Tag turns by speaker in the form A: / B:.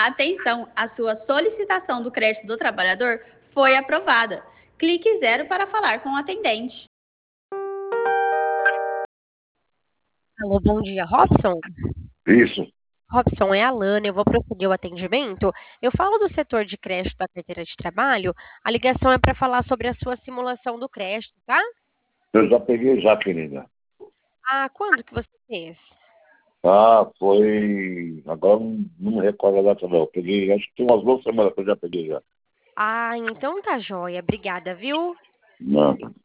A: Atenção, a sua solicitação do crédito do trabalhador foi aprovada. Clique 0 para falar com o atendente.
B: Alô, bom dia, Robson?
C: Isso.
B: Robson, é a Lana, eu vou proceder o atendimento. Eu falo do setor de crédito da carteira de trabalho, a ligação é para falar sobre a sua simulação do crédito, tá?
C: Eu já peguei já, querida.
B: Ah, quando que você fez?
C: Ah, foi... Agora não me recordo a data, não. Eu peguei, acho que tem umas 2 semanas que eu já peguei já.
B: Ah, então tá joia, obrigada, viu?
C: Não.